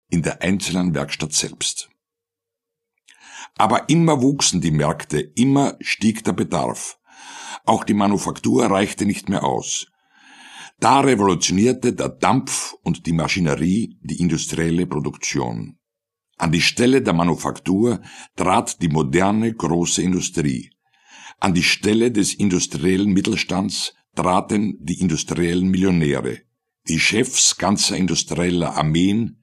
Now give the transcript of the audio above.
in der einzelnen Werkstatt selbst. Aber immer wuchsen die Märkte, immer stieg der Bedarf. Auch die Manufaktur reichte nicht mehr aus. Da revolutionierte der Dampf und die Maschinerie die industrielle Produktion. An die Stelle der Manufaktur trat die moderne große Industrie. An die Stelle des industriellen Mittelstands traten die industriellen Millionäre, die Chefs ganzer industrieller Armeen,